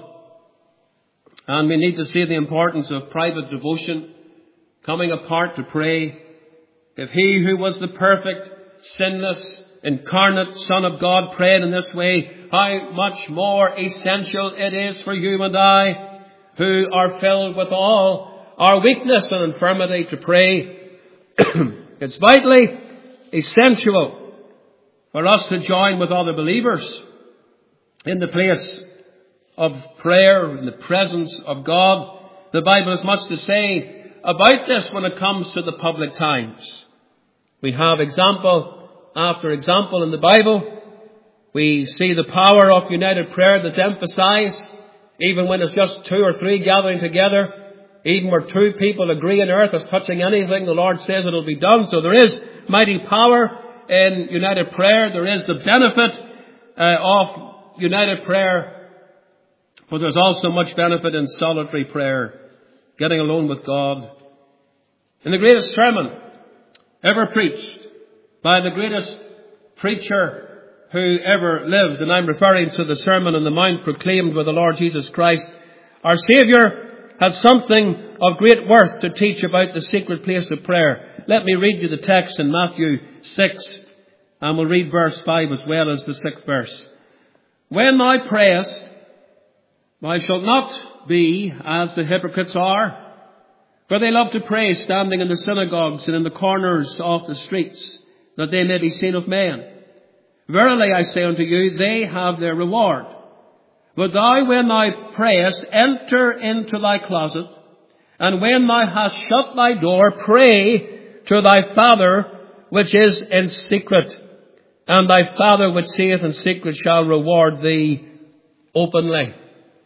And we need to see the importance of private devotion, coming apart to pray. If he who was the perfect, sinless, incarnate Son of God prayed in this way, how much more essential it is for you and I, who are filled with all our weakness and infirmity, to pray. It's vitally essential for us to join with other believers in the place of prayer, in the presence of God. The Bible has much to say about this when it comes to the public times. We have example after example in the Bible. We see the power of united prayer that's emphasized, even when it's just two or three gathering together. Even where two people agree on earth as touching anything, the Lord says it'll be done. So there is mighty power in united prayer. There is the benefit uh, of united prayer. But there's also much benefit in solitary prayer, getting alone with God. In the greatest sermon ever preached by the greatest preacher who ever lived, and I'm referring to the Sermon on the Mount proclaimed by the Lord Jesus Christ, our Saviour had something of great worth to teach about the secret place of prayer. Let me read you the text in Matthew six, and we'll read verse five as well as the sixth verse. When thou prayest, thou shalt not be as the hypocrites are, for they love to pray standing in the synagogues and in the corners of the streets, that they may be seen of men. Verily I say unto you, they have their reward. But thou, when thou prayest, enter into thy closet, and when thou hast shut thy door, pray to thy Father which is in secret, and thy Father which seeth in secret shall reward thee openly.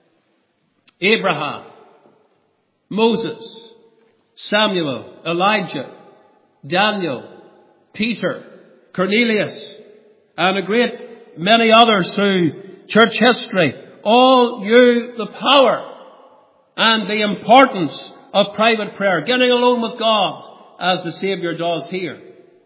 Abraham, Moses, Samuel, Elijah, Daniel, Peter, Cornelius, and a great many others through church history all knew the power and the importance of private prayer, getting alone with God, as the Saviour does here.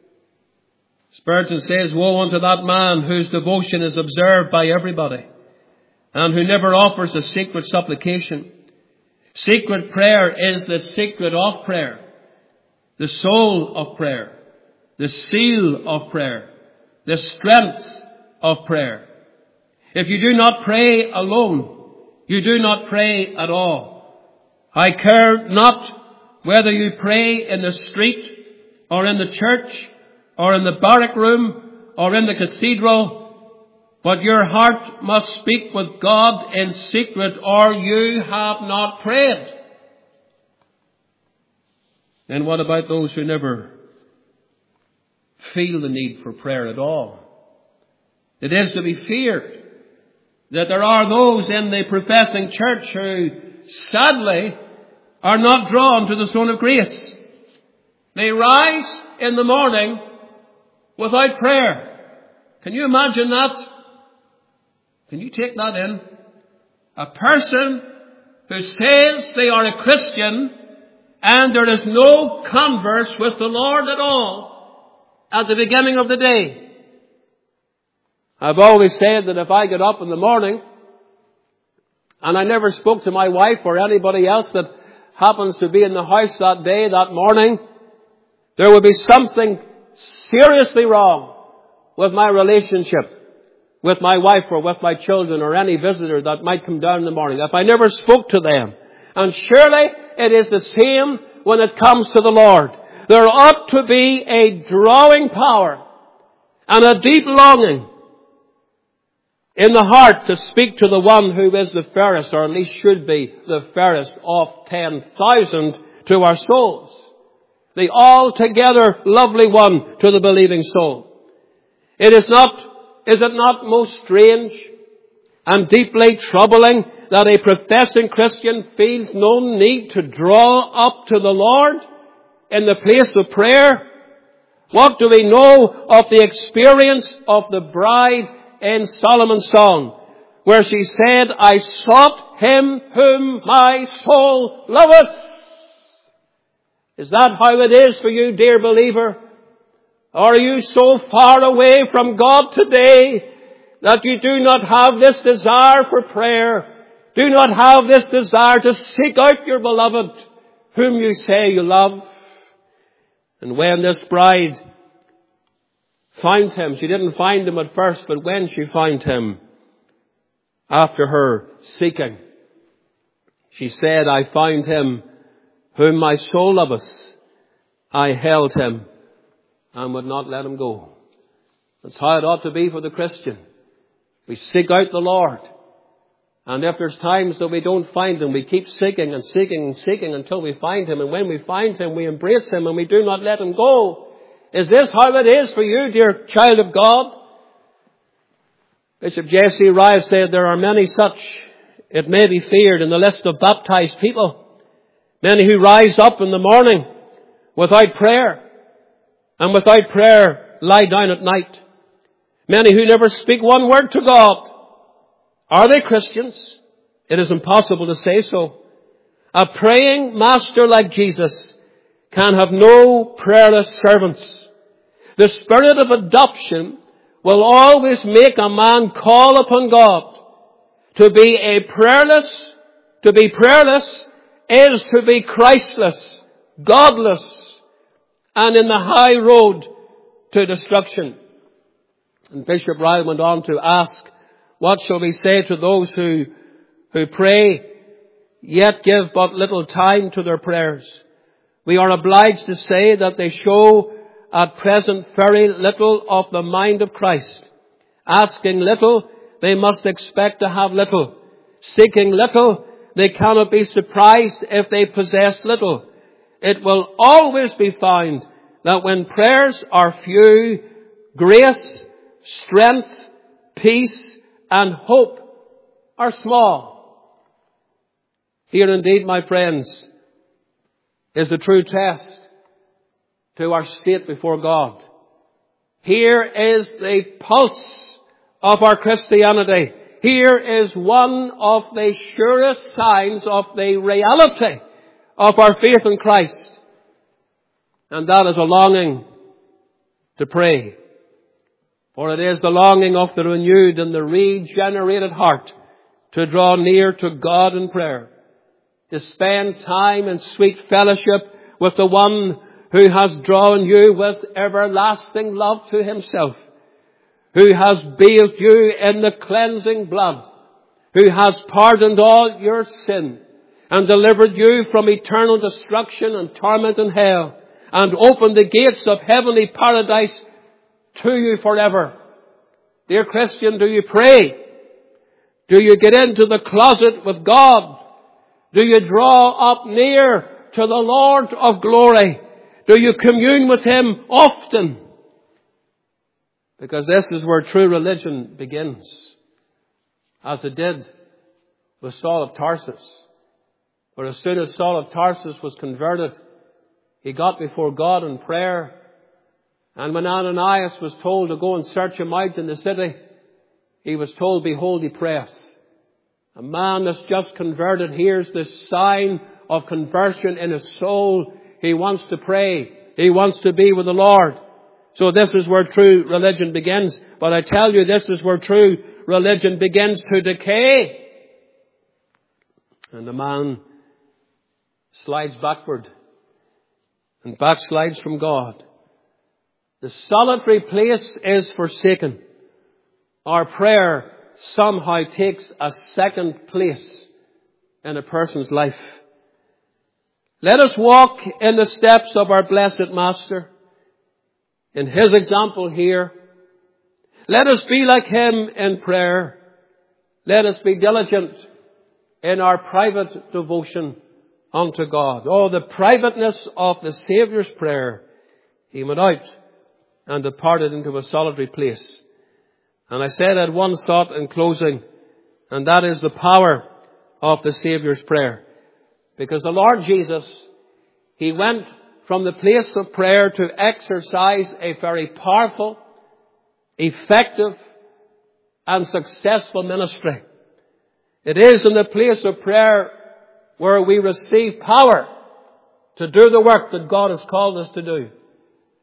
Spurgeon says, woe unto that man whose devotion is observed by everybody, and who never offers a secret supplication. Secret prayer is the secret of prayer, the soul of prayer, the seal of prayer, the strength of prayer. If you do not pray alone, you do not pray at all. I care not whether you pray in the street, or in the church, or in the barrack room, or in the cathedral, but your heart must speak with God in secret, or you have not prayed. And what about those who never feel the need for prayer at all? It is to be feared that there are those in the professing church who, sadly, are not drawn to the throne of grace. They rise in the morning without prayer. Can you imagine that? Can you take that in? A person who says they are a Christian and there is no converse with the Lord at all at the beginning of the day. I've always said that if I get up in the morning and I never spoke to my wife or anybody else that happens to be in the house that day, that morning, there would be something seriously wrong with my relationship with my wife or with my children or any visitor that might come down in the morning, if I never spoke to them. And surely it is the same when it comes to the Lord. There ought to be a drawing power and a deep longing in the heart to speak to the one who is the fairest, or at least should be the fairest of ten thousand to our souls. The altogether lovely one to the believing soul. It is not, is it not most strange and deeply troubling that a professing Christian feels no need to draw up to the Lord in the place of prayer? What do we know of the experience of the bride in Solomon's song, where she said, I sought him whom my soul loveth? Is that how it is for you, dear believer? Or are you so far away from God today that you do not have this desire for prayer? Do not have this desire to seek out your beloved whom you say you love? And when this bride found him, she didn't find him at first, but when she found him, after her seeking, she said, I found him whom my soul loveth. I held him and would not let him go. That's how it ought to be for the Christian. We seek out the Lord. And if there's times that we don't find him, we keep seeking and seeking and seeking until we find him. And when we find him, we embrace him and we do not let him go. Is this how it is for you, dear child of God? Bishop J C Ryle said there are many such, it may be feared, in the list of baptized people. Many who rise up in the morning without prayer, and without prayer lie down at night. Many who never speak one word to God. Are they Christians? It is impossible to say so. A praying master like Jesus can have no prayerless servants. The spirit of adoption will always make a man call upon God. To be a prayerless, to be prayerless is to be Christless, godless, and in the high road to destruction. And Bishop Ryle went on to ask, what shall we say to those who, who pray, yet give but little time to their prayers? We are obliged to say that they show at present very little of the mind of Christ. Asking little, they must expect to have little. Seeking little, they cannot be surprised if they possess little. It will always be found that when prayers are few, grace, strength, peace, and hope are small. Here indeed, my friends, is the true test to our state before God. Here is the pulse of our Christianity. Here is one of the surest signs of the reality of our faith in Christ. And that is a longing to pray. For it is the longing of the renewed and the regenerated heart to draw near to God in prayer. To spend time in sweet fellowship with the one who has drawn you with everlasting love to himself. Who has bathed you in the cleansing blood. Who has pardoned all your sin and delivered you from eternal destruction and torment in hell. And opened the gates of heavenly paradise to you forever. Dear Christian, do you pray? Do you get into the closet with God? Do you draw up near to the Lord of glory? Do you commune with him often? Because this is where true religion begins. As it did with Saul of Tarsus. For as soon as Saul of Tarsus was converted, he got before God in prayer. And when Ananias was told to go and search him out in the city, he was told, behold, he prayeth. A man that's just converted hears this sign of conversion in his soul. He wants to pray. He wants to be with the Lord. So this is where true religion begins. But I tell you, this is where true religion begins to decay. And the man slides backward and backslides from God. The solitary place is forsaken. Our prayer somehow takes a second place in a person's life. Let us walk in the steps of our blessed Master, in his example here. Let us be like him in prayer. Let us be diligent in our private devotion unto God. Oh, the privateness of the Saviour's prayer. He went out and departed into a solitary place. And I said I had one thought in closing, and that is the power of the Saviour's prayer. Because the Lord Jesus, he went from the place of prayer to exercise a very powerful, effective, and successful ministry. It is in the place of prayer where we receive power to do the work that God has called us to do.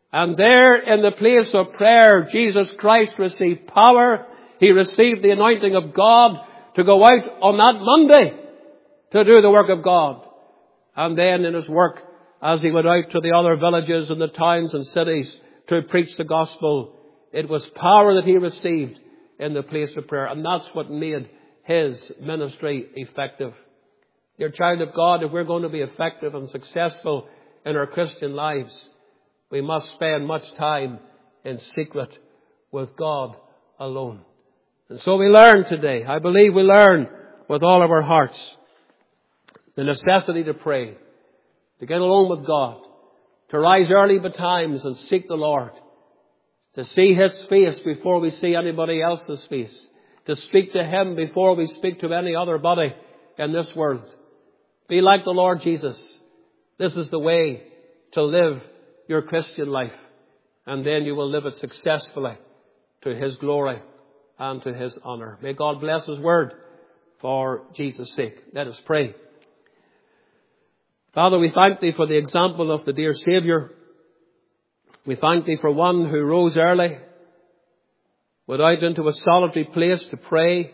And there in the place of prayer, Jesus Christ received power. He received the anointing of God to go out on that Monday to do the work of God. And then in his work, as he went out to the other villages and the towns and cities to preach the gospel, it was power that he received in the place of prayer. And that's what made his ministry effective. Dear child of God, if we're going to be effective and successful in our Christian lives, we must spend much time in secret with God alone. And so we learn today, I believe we learn with all of our hearts, the necessity to pray, to get alone with God, to rise early betimes and seek the Lord, to see His face before we see anybody else's face, to speak to Him before we speak to any other body in this world. Be like the Lord Jesus. This is the way to live your Christian life, and then you will live it successfully to His glory and to His honor. May God bless His word for Jesus' sake. Let us pray. Father, we thank Thee for the example of the dear Saviour. We thank Thee for one who rose early, went out into a solitary place to pray,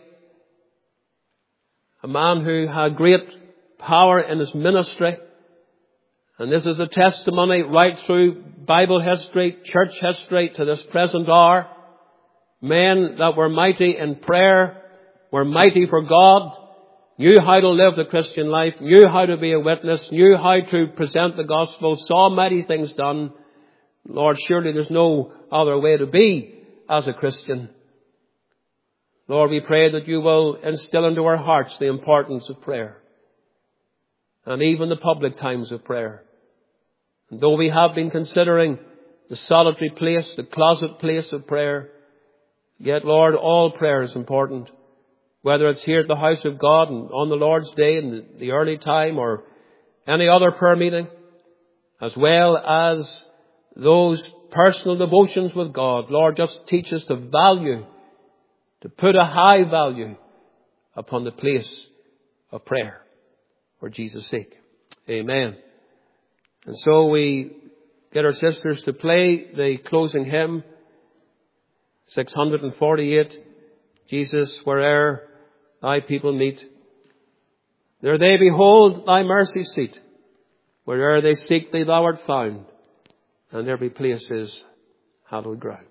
a man who had great power in his ministry. And this is a testimony right through Bible history, church history to this present hour. Men that were mighty in prayer, were mighty for God, knew how to live the Christian life, knew how to be a witness, knew how to present the gospel, saw mighty things done. Lord, surely there's no other way to be as a Christian. Lord, we pray that You will instill into our hearts the importance of prayer, and even the public times of prayer. And though we have been considering the solitary place, the closet place of prayer, yet, Lord, all prayer is important. Whether it's here at the house of God and on the Lord's Day in the, the early time, or any other prayer meeting, as well as those personal devotions with God. Lord, just teach us to value, to put a high value upon the place of prayer for Jesus' sake. Amen. And so we get our sisters to play the closing hymn, six hundred forty-eight, Jesus, where'er Thy people meet, there they behold Thy mercy seat. Where'er they seek Thee, Thou art found, and every place is hallowed ground.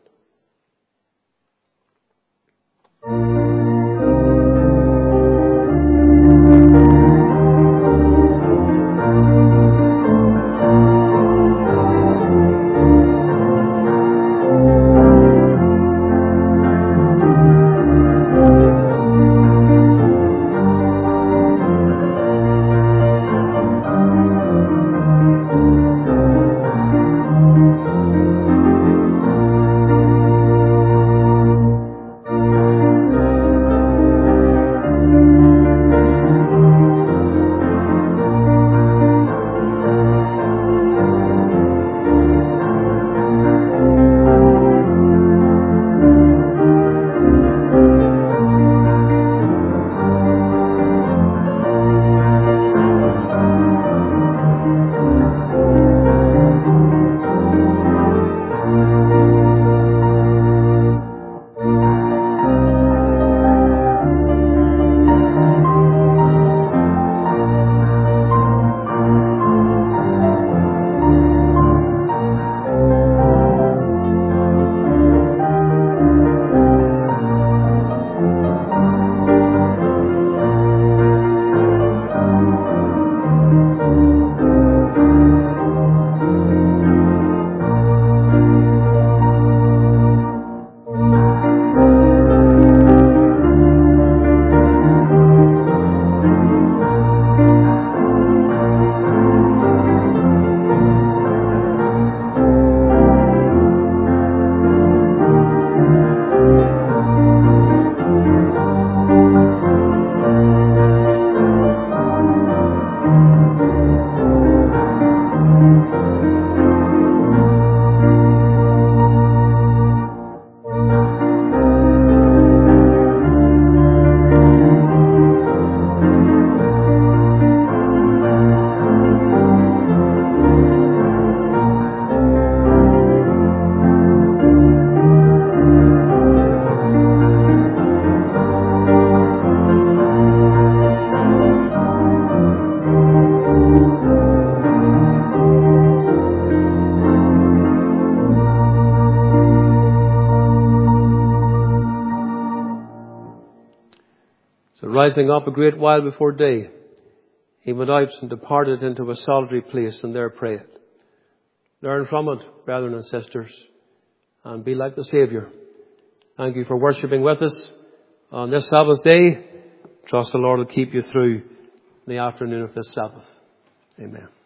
So rising up a great while before day, he went out and departed into a solitary place and there prayed. Learn from it, brethren and sisters, and be like the Saviour. Thank you for worshipping with us on this Sabbath day. Trust the Lord will keep you through the afternoon of this Sabbath. Amen.